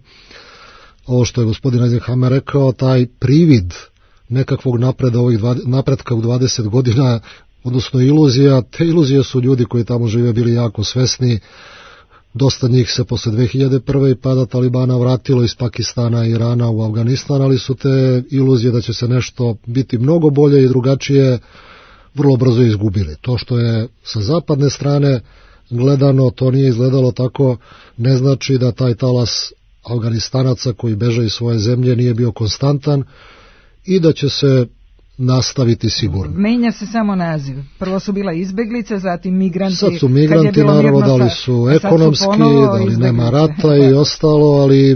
ovo što je gospodin Eisenhammer rekao, taj privid nekakvog napreda, ovih napretka u dvadeset godina, odnosno iluzija, te iluzije su ljudi koji tamo žive bili jako svesni. Dosta njih se posle dve hiljade prve. i pada Talibana vratilo iz Pakistana i Irana u Afganistan, ali su te iluzije da će se nešto biti mnogo bolje i drugačije vrlo brzo izgubili. To što je sa zapadne strane gledano, to nije izgledalo tako, ne znači da taj talas Afganistanaca koji beže iz svoje zemlje nije bio konstantan i da će se nastaviti sigurno. Menja se samo naziv. Prvo su bila izbeglice, zatim migranti. Sad su migranti, naravno, da li su ekonomski, da li nema rata i ostalo, ali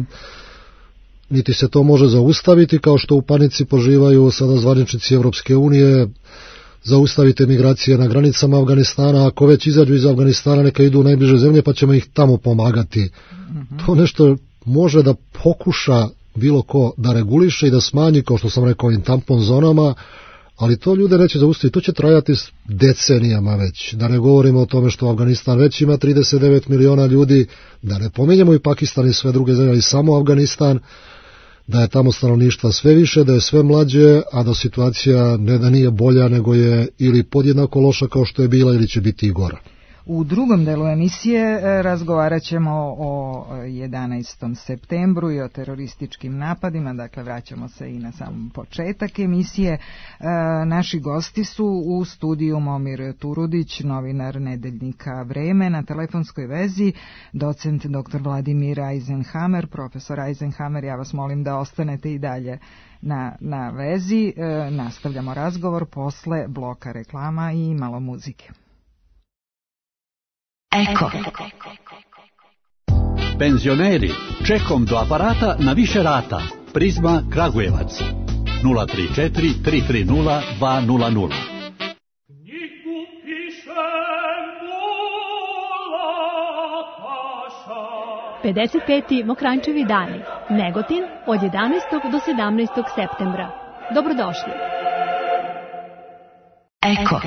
niti se to može zaustaviti, kao što u panici poživaju sada zvaničnici Evropske unije. Zaustavite migracije na granicama Afganistana, ako već izađu iz Afganistana neka idu u najbliže zemlje pa ćemo ih tamo pomagati. Mm-hmm. To nešto može da pokuša bilo ko da reguliše i da smanji, kao što sam rekao, ovim tampon zonama, ali to ljude neće zaustaviti, to će trajati decenijama već. Da ne govorimo o tome što Afganistan već ima trideset devet miliona ljudi, da ne pominjemo i Pakistan i sve druge zemlje, ali samo Afganistan, da je tamo stanovništva sve više, da je sve mlađe, a da situacija ne da nije bolja, nego je ili podjednako loša kao što je bila ili će biti i gora. U drugom delu emisije razgovarat ćemo o jedanaestom septembru i o terorističkim napadima, dakle vraćamo se i na sam početak emisije. E, naši gosti su u studiju Momir Turudić, novinar nedeljnika Vreme, na telefonskoj vezi docent doktor Vladimir Eisenhammer. Profesor Eisenhammer, ja vas molim da ostanete i dalje na, na vezi. E, nastavljamo razgovor posle bloka reklama i malo muzike. Eko. Penzioneri, čekom do aparata na više rata. Prizma Kragujevac. nula tri četiri tri tri nula dva nula nula. pedeset peti Mokranjčevi dani. Negotin od jedanaestog do sedamnaestog septembra. Dobrodošli. Eko.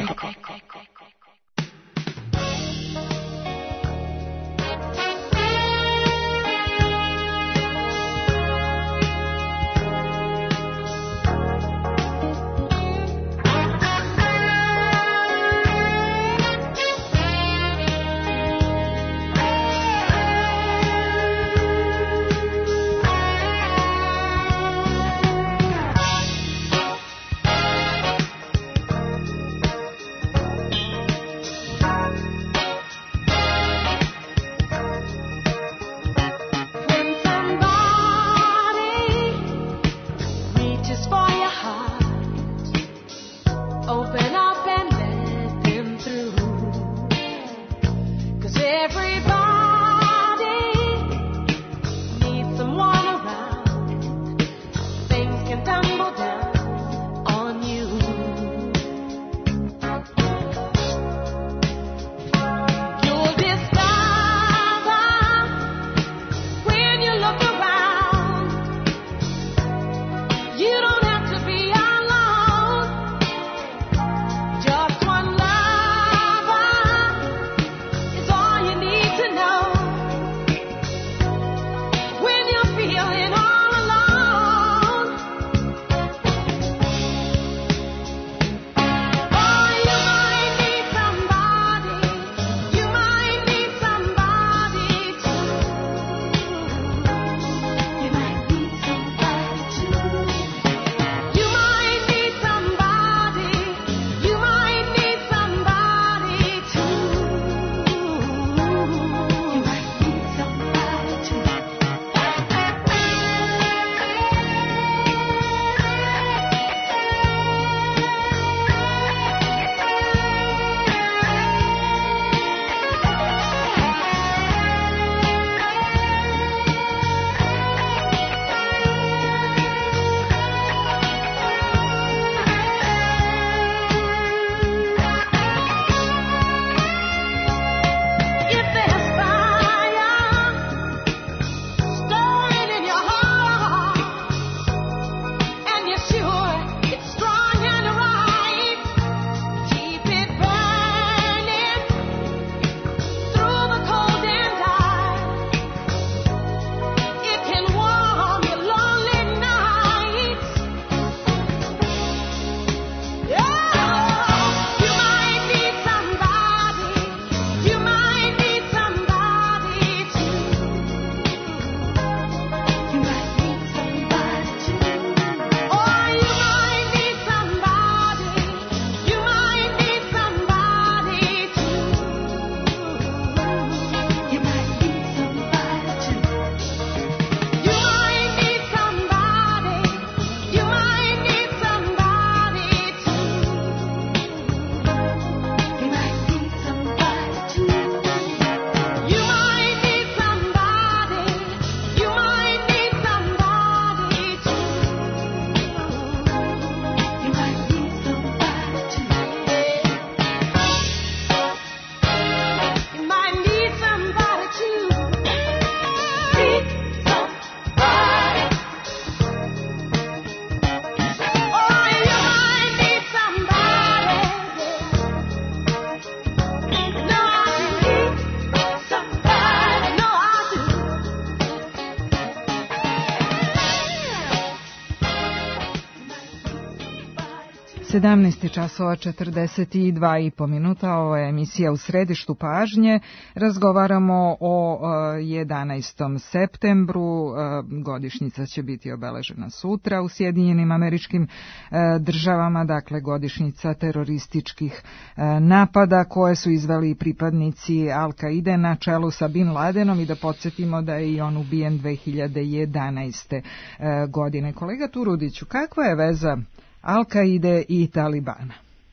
sedamnaest časova četrdeset dva i po minuta, ovo je emisija U središtu pažnje. Razgovaramo o jedanaestom septembru, godišnjica će biti obeležena sutra u Sjedinjenim Američkim Državama, dakle godišnjica terorističkih napada koje su izveli pripadnici Al-Kaide na čelu sa Bin Ladenom, i da podsjetimo da je i on ubijen dve hiljade jedanaeste. godine. Kolega Turudiću, kakva je veza Al-Kaide i Talibana?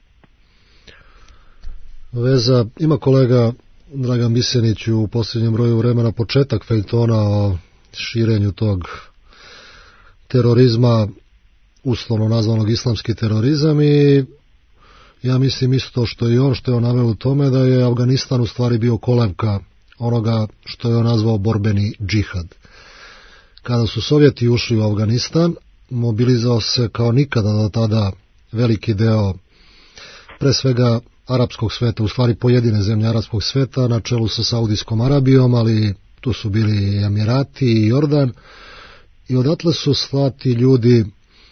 Veza, ima kolega Dragan Bisenić u posljednjem broju vremena početak feljtona o širenju tog terorizma, uslovno nazvanog islamski terorizam, i ja mislim isto što i on, što je on naveo u tome da je Afganistan u stvari bio kolevka onoga što je on nazvao borbeni džihad. Kada su Sovjeti ušli u Afganistan, mobilizao se kao nikada do tada veliki deo, pre svega arapskog sveta, u stvari pojedine zemlje arapskog sveta, na čelu sa Saudijskom Arabijom, ali tu su bili i Emirati i Jordan, i odatle su slati ljudi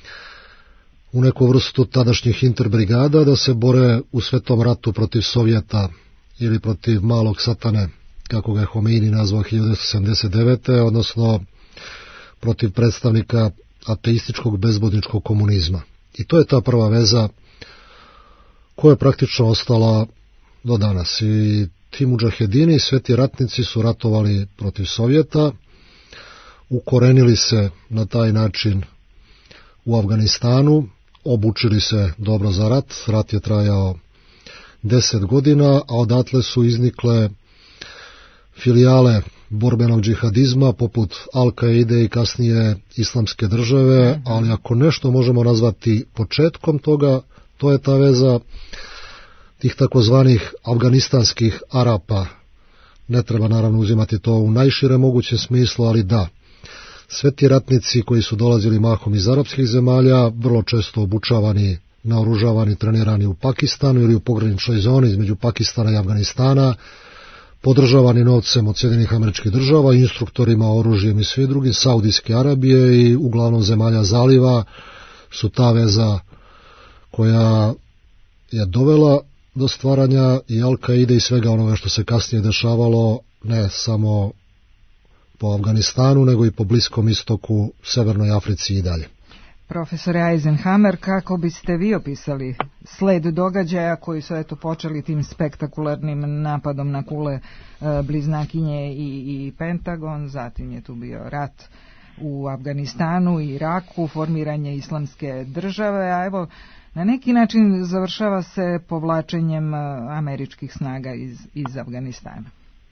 u neku vrstu tadašnjih interbrigada da se bore u svetom ratu protiv Sovjeta ili protiv malog satane, kako ga je Homeini nazvao hiljadu devetsto sedamdeset devete. odnosno protiv predstavnika ateističkog bezbodničkog komunizma. I to je ta prva veza koja je praktično ostala do danas. I ti mudžahedini, sveti ratnici, su ratovali protiv Sovjeta, ukorenili se na taj način u Afganistanu, obučili se dobro za rat. Rat je trajao deset godina, a odatle su iznikle filijale borbenog džihadizma poput Al-Kaide i kasnije Islamske države, ali ako nešto možemo nazvati početkom toga, to je ta veza tih takozvanih afganistanskih Arapa. Ne treba naravno uzimati to u najšire mogućem smislu, ali da. Sve ti ratnici koji su dolazili mahom iz arapskih zemalja, vrlo često obučavani, naoružavani, trenirani u Pakistanu ili u pograničnoj zoni između Pakistana i Afganistana, podržavani novcem od Sjedinjenih Američkih Država, instruktorima, oružjem i svi drugim, Saudijske Arabije i uglavnom zemalja zaliva, su ta veza koja je dovela do stvaranja i Al-Kaide i svega onoga što se kasnije dešavalo, ne samo po Afganistanu, nego i po Bliskom istoku, Severnoj Africi i dalje. Profesore Eisenhammer, kako biste vi opisali sled događaja koji su eto počeli tim spektakularnim napadom na kule e, bliznakinje i, i Pentagon, zatim je tu bio rat u Afganistanu i Iraku, formiranje Islamske države, a evo na neki način završava se povlačenjem američkih snaga iz, iz Afganistana.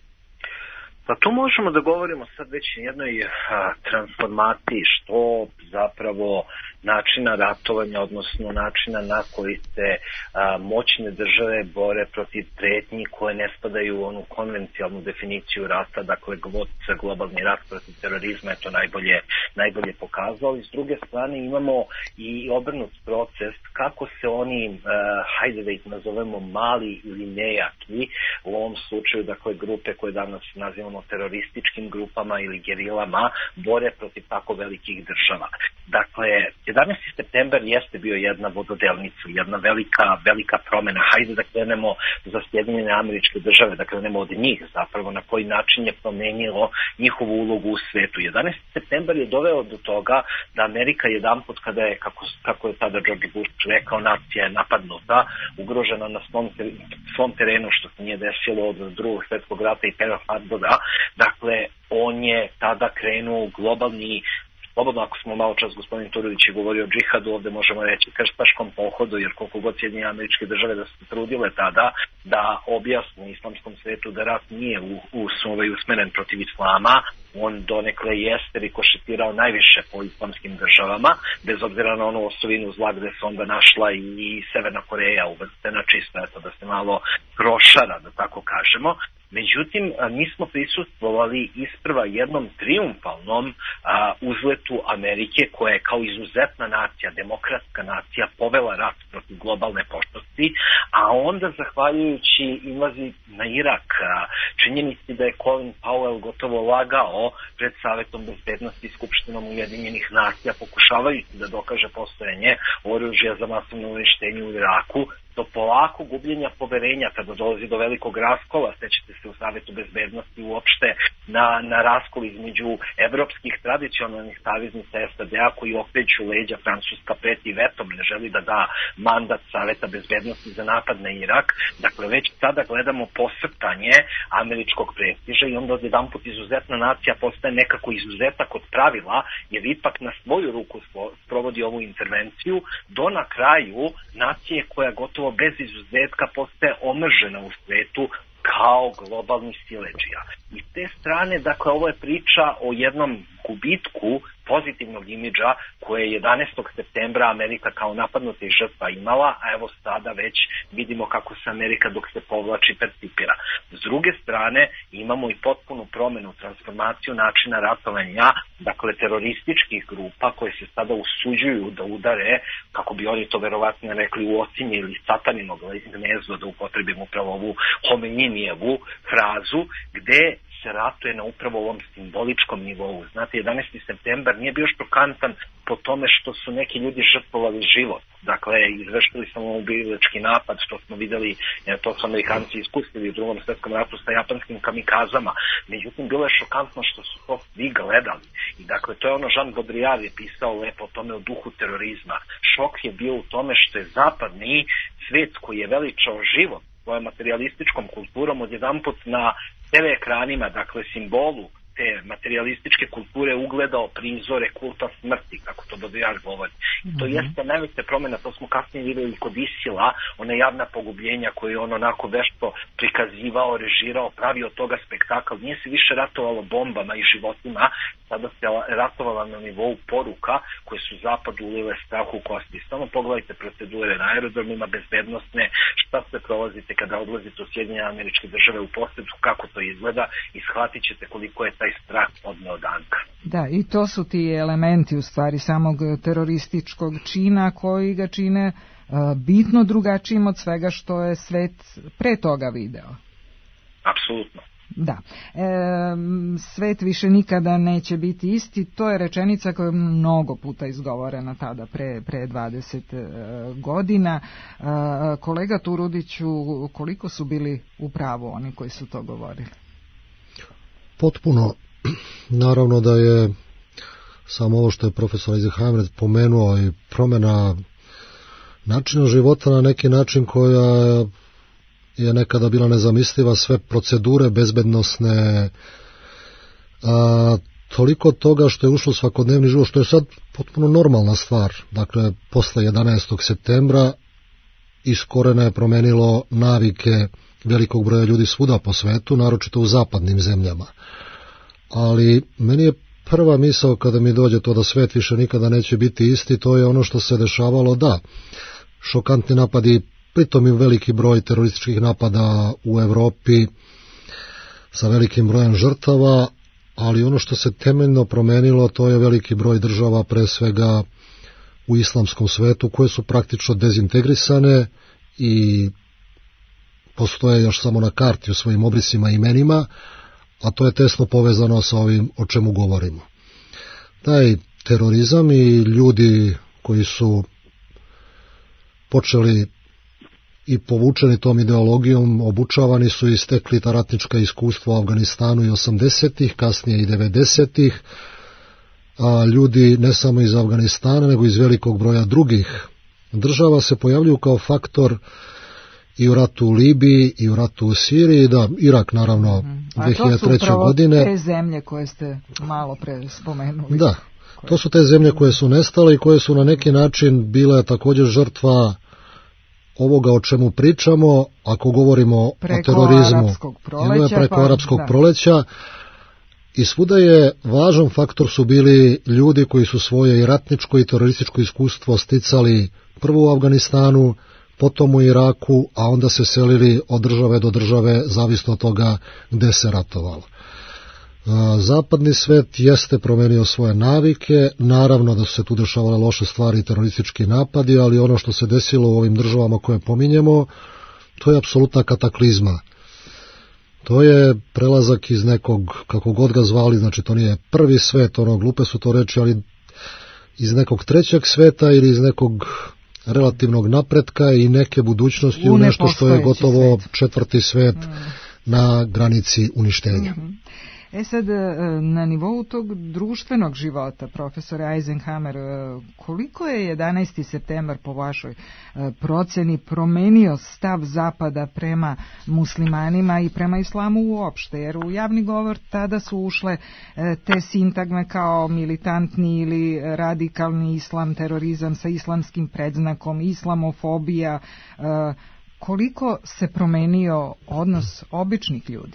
Pa tu možemo da govorimo sad već o jednoj a, transformaciji, što zapravo načina ratovanja, odnosno načina na koji se a, moćne države bore protiv pretnji koje ne spadaju u onu konvencijalnu definiciju rata, dakle globalni rat protiv terorizma je to najbolje, najbolje pokazao. I s druge strane imamo i obrnut proces kako se oni, a, hajde da ih nazovemo mali ili nejaki, u ovom slučaju dakle grupe koje danas nazivamo terorističkim grupama ili gerilama, bore protiv tako velikih država. Dakle, jedanaesti septembar jeste bio jedna vododelnica, jedna velika, velika promena. Hajde da krenemo za Sjedinjene Američke Države, da krenemo od njih zapravo, na koji način je promenilo njihovu ulogu u svetu. jedanaesti septembar je doveo do toga da Amerika jedanput, kada je, kako, kako je tada George Bush rekao, nacija je napadnuta, ugrožena na svom, svom terenu, što se nije desilo od drugog svjetskog rata i Pearl Harbora. Dakle, on je tada krenuo globalni, slobodno ako smo malo čas gospodin Turović je govorio o džihadu, ovde možemo reći krstaškom pohodu, jer koliko god Sjedinjene Američke Države da se trudile tada da objasnu islamskom svetu da rat nije u, u, u, usmeren protiv islama, on donekle jeste rikošetirao najviše po islamskim državama, bez obzira na onu osovinu zla gde se onda našla i, i Severna Koreja uvrstena, čisto eto da se malo prošara, da tako kažemo. Međutim, mi smo prisustvovali isprva jednom triumfalnom a, uzletu Amerike, koja je kao izuzetna nacija, demokratska nacija, povela rat protiv globalne pošasti bezbednosti, a onda zahvaljujući invaziji na Irak, činjenici da je Colin Powell gotovo lagao pred Savetom bezbednosti i Skupštinom Ujedinjenih nacija, pokušavajući da dokaže postojanje oružja za masovno uništenje u Iraku, do polako gubljenja poverenja kada dolazi do velikog raskola, sećate se u Savetu bezbednosti uopšte na, na raskol između evropskih tradicionalnih saveznica S A D-a koji okreću leđa, Francuska preti vetom, ne želi da da mandat Saveta bezbednosti za napad na Irak. Dakle, već sada gledamo posrtanje američkog prestiža i onda odjedanput izuzetna nacija postaje nekako izuzetak od pravila, jer ipak na svoju ruku sprovodi ovu intervenciju, do na kraju nacije koja gotovo bez izuzetka postaje omržena u svetu kao globalni siledžija. I s te strane, dakle, ovo je priča o jednom gubitku pozitivnog imidža koje je jedanaestog septembra Amerika kao napadnuta i žrtva imala, a evo sada već vidimo kako se Amerika dok se povlači percipira. S druge strane, imamo i potpunu promenu, transformaciju načina ratovanja, dakle terorističkih grupa koje se sada usuđuju da udare, kako bi oni to verovatno rekli, u ocinje ili satanino gnezdo, da upotrebim upravo ovu Homeninijevu frazu, gde se ratuje na upravo ovom simboličkom nivou. Znate, jedanaesti septembar nije bio šokantan po tome što su neki ljudi žrtvovali život. Dakle, izvršili samoubilački napad, što smo videli, to su Amerikanci iskusili u drugom svetskom ratu sa japanskim kamikazama. Međutim, bilo je šokantno što su to svi gledali. I dakle, to je ono, Jean Baudrillard je pisao lepo o tome, o duhu terorizma. Šok je bio u tome što je zapadni svet koji je veličao život svojom materialističkom kulturom odjedanput na te ve ekranima, dakle simbolu te materialističke kulture ugledao prizore kulta smrti, kako to Baudrillard govori. I to mm-hmm. jeste najveća promjena, to smo kasnije vidjeli kod Isila, ona javna pogubljenja koje je on onako vešto prikazivao, režirao, pravio od toga spektakl. Nije se više ratovalo bombama i životima, sada se ratovala na nivou poruka koje su zapadu ulile strahu u kosti. Samo pogledajte procedure na aerodromima, bezbednostne, šta se prolazite kada odlazite u Sjedinjene Američke Države u posetu, kako to izgleda i shvatit ćete koliko je taj strah odneo danka. Da, i to su ti elementi u stvari samog terorističkog čina koji ga čine uh, bitno drugačijim od svega što je svet pre toga video. Apsolutno. Da, e, svet više nikada neće biti isti, to je rečenica koja je mnogo puta izgovorena tada pre, pre dvadeset e, godina. E, kolega Turudiću, koliko su bili u pravu oni koji su to govorili? Potpuno. Naravno da je samo ovo što je profesor Eisenheimer pomenuo i promjena načina života na neki način koja je nekada bila nezamisliva, sve procedure bezbednosne, a, toliko toga što je ušlo u svakodnevni život, što je sad potpuno normalna stvar. Dakle, posle jedanaestog septembra iz korena je promenilo navike velikog broja ljudi svuda po svetu, naročito u zapadnim zemljama. Ali meni je prva misao kada mi dođe to da svet više nikada neće biti isti, to je ono što se dešavalo, da, šokantni napadi, pritom i veliki broj terorističkih napada u Evropi sa velikim brojem žrtava, ali ono što se temeljno promenilo, to je veliki broj država, pre svega u islamskom svetu, koje su praktično dezintegrisane i postoje još samo na karti u svojim obrisima i imenima, a to je tesno povezano sa ovim o čemu govorimo. Taj terorizam i ljudi koji su počeli i povučeni tom ideologijom, obučavani su i stekli ta ratnička iskustva u Afganistanu i osamdesetih, kasnije i devedesetih, a ljudi ne samo iz Afganistana, nego iz velikog broja drugih država se pojavljuju kao faktor i u ratu u Libiji i u ratu u Siriji, da, Irak naravno dve hiljade treće. godine. A to su upravo te zemlje koje ste malo pre spomenuli. Da, to su te zemlje koje su nestale i koje su na neki način bile također žrtva ovoga o čemu pričamo, ako govorimo preko o terorizmu. Arapskog proleća, preko pa, arapskog da. proleća. I svuda je važan faktor su bili ljudi koji su svoje i ratničko i terorističko iskustvo sticali prvo u Afganistanu, potom u Iraku, a onda se selili od države do države, zavisno od toga gde se ratovalo. Zapadni svet jeste promenio svoje navike, naravno da su se tu dešavale loše stvari i teroristički napadi, ali ono što se desilo u ovim državama koje pominjemo, to je apsolutna kataklizma. To je prelazak iz nekog, kako god ga zvali, znači to nije prvi svet, ono glupe su to reći, ali iz nekog trećeg sveta ili iz nekog relativnog napretka i neke budućnosti u, u nešto što je gotovo svet. četvrti svet mm. na granici uništenja. Mm-hmm. E sad, na nivou tog društvenog života, profesor Eisenhammer, koliko je jedanaesti septembar po vašoj proceni promenio stav Zapada prema muslimanima i prema islamu uopšte? Jer u javni govor tada su ušle te sintagme kao militantni ili radikalni islam, terorizam sa islamskim predznakom, islamofobija. Koliko se promenio odnos običnih ljudi?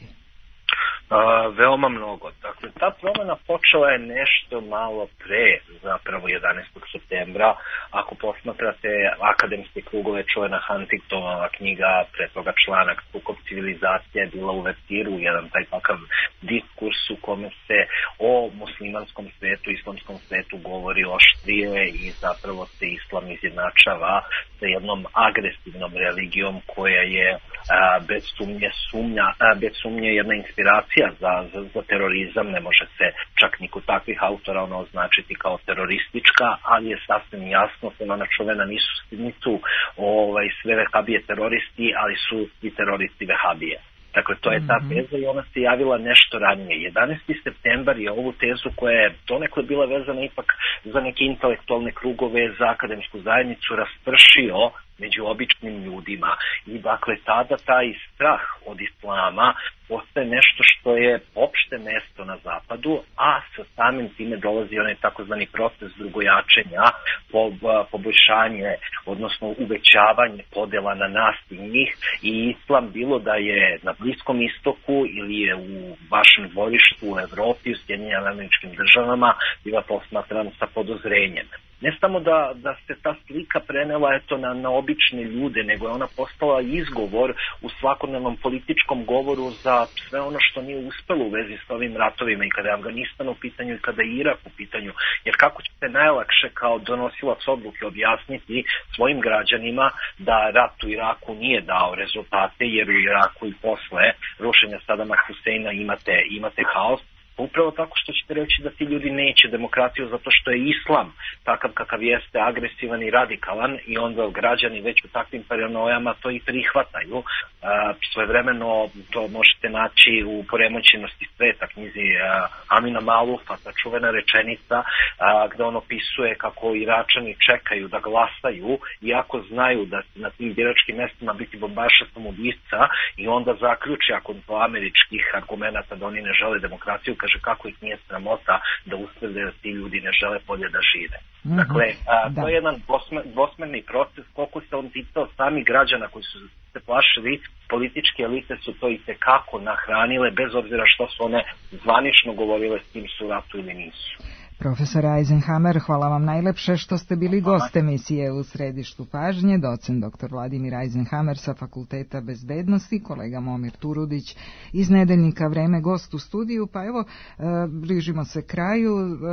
Uh, veoma mnogo. Dakle, ta promjena počela je nešto malo pre zapravo jedanaestog septembra. Ako posmatrate akademske krugove, čuvena Huntingtonova knjiga, pre toga članak Sukob civilizacija je bila u vertiru, jedan taj takav diskurs u kome se o muslimanskom svetu, islamskom svetu govori oštrije i zapravo se islam izjednačava sa jednom agresivnom religijom koja je a, bez sumnje sumnja, a, bez sumnje jedna inspiracija Za, za, za terorizam, ne može se čak ni kod takvih autora ono označiti kao teroristička, ali je sasvim jasno da ona čuvena nisu, nisu ovaj, sve vehabije teroristi, ali su i teroristi vehabije. Dakle, to je ta teza i ona se javila nešto ranije. jedanaesti septembar je ovu tezu koja je donekle bila vezana ipak za neke intelektualne krugove, za akademsku zajednicu, raspršio među običnim ljudima. I dakle, tada taj strah od islama postaje nešto što je opšte mesto na zapadu, a sa samim time dolazi onaj takozvani proces drugojačenja, po, poboljšanje, odnosno uvećavanje podela na nas i njih, i islam bilo da je na Bliskom istoku ili je u vašem dvorištu u Evropi, u Sjedinjenim Američkim Državama, bila posmatran sa podozrenjem. Ne samo da, da se ta slika prenela eto, na, na obične ljude, nego je ona postala izgovor u svakodnevnom političkom govoru za sve ono što nije uspelo u vezi s ovim ratovima, i kada je Afganistan u pitanju i kada je Irak u pitanju. Jer kako ćete najlakše kao donosilac odluke objasniti svojim građanima da rat u Iraku nije dao rezultate, jer u Iraku i posle rušenja Sadama Huseina imate, imate haos, upravo tako što ćete reći da ti ljudi neće demokratiju zato što je islam takav kakav jeste, agresivan i radikalan, i onda građani već u takvim paranojama to i prihvataju. Uh, svojevremeno to možete naći u Poremoćenosti sveta, knjizi uh, Amina Malufa, ta čuvena rečenica uh, gde on opisuje kako Iračani čekaju da glasaju iako znaju da na tim biračkim mestima biti bombašatom ubica, i onda zaključi ako to američkih argumenta da oni ne žele demokraciju, kaže kako ih nije sramota da ustvrde da ti ljudi ne žele bolje da žive. Mm-hmm. Dakle, a, to da. je jedan dvosmer, dvosmerni proces, koliko se on ticao sami građana koji su se plašili, političke elite su to i tekako nahranile, bez obzira što su one zvanično govorile s tim su u ratu ili nisu. Profesor Eisenhammer, hvala vam najlepše što ste bili gost emisije U središtu pažnje, docent doktor Vladimir Eisenhammer sa Fakulteta bezbednosti, kolega Momir Turudić iz nedeljnika Vreme, gost u studiju. Pa evo, bližimo se kraju.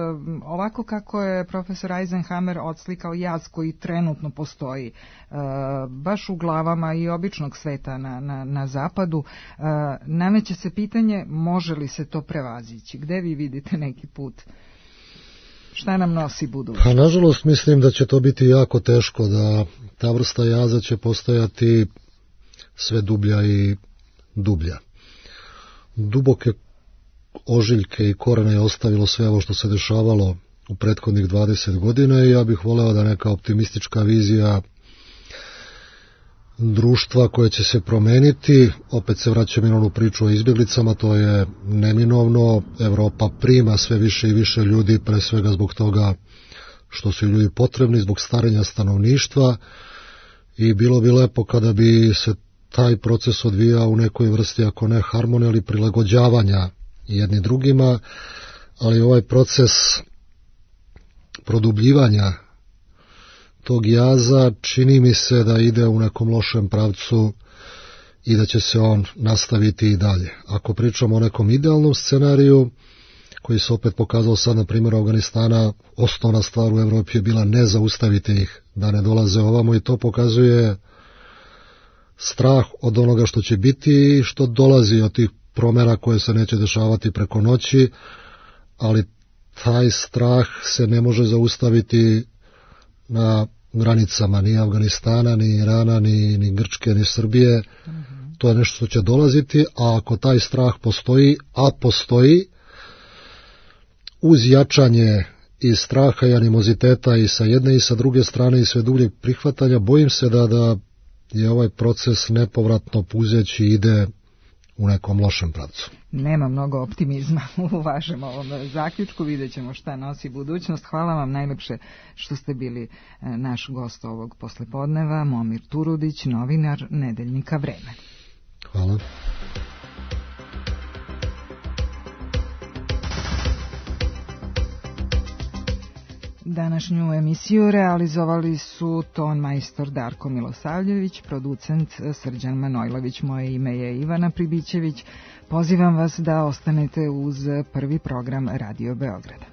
Ovako kako je profesor Eisenhammer odslikao jaz koji trenutno postoji baš u glavama i običnog sveta na, na, na zapadu, nameće se pitanje može li se to prevazići? Gde vi vidite neki put? Šta nam nosi budućnost? Pa nažalost mislim da će to biti jako teško, da ta vrsta jaza će postajati sve dublja i dublja. Duboke ožiljke i korene je ostavilo sve ovo što se dešavalo u prethodnih dvadeset godina, i ja bih voleo da neka optimistička vizija društva koje će se promeniti, opet se vraćam i na onu priču o izbjeglicama, to je neminovno. Evropa prima sve više i više ljudi, pre svega zbog toga što su ljudi potrebni, zbog starenja stanovništva, i bilo bi lepo kada bi se taj proces odvijao u nekoj vrsti, ako ne harmonije, ali prilagođavanja jedni drugima, ali ovaj proces produbljivanja tog jaza čini mi se da ide u nekom lošem pravcu, i da će se on nastaviti i dalje. Ako pričamo o nekom idealnom scenariju, koji se opet pokazao sad na primjeru Afganistana, osnovna stvar u Evropi je bila ne zaustaviti ih, da ne dolaze ovamo, i to pokazuje strah od onoga što će biti i što dolazi od tih promjena koje se neće dešavati preko noći, ali taj strah se ne može zaustaviti na granicama ni Afganistana, ni Irana, ni, ni Grčke, ni Srbije. Mm-hmm. To je nešto što će dolaziti, a ako taj strah postoji, a postoji, uz jačanje i straha i animoziteta i sa jedne i sa druge strane i sve dubljeg prihvatanja, bojim se da, da je ovaj proces nepovratno puzeći ide u nekom lošem pravcu. Nema mnogo optimizma u vašem ovom zaključku, vidjet ćemo šta nosi budućnost. Hvala vam najlepše što ste bili naš gost ovog poslepodneva, Momir Turudić, novinar Nedeljnika Vreme. Hvala. Današnju emisiju realizovali su ton majstor Darko Milosavljević, producent Srđan Manojlović, moje ime je Ivana Pribićević. Pozivam vas da ostanete uz prvi program Radio Beograda.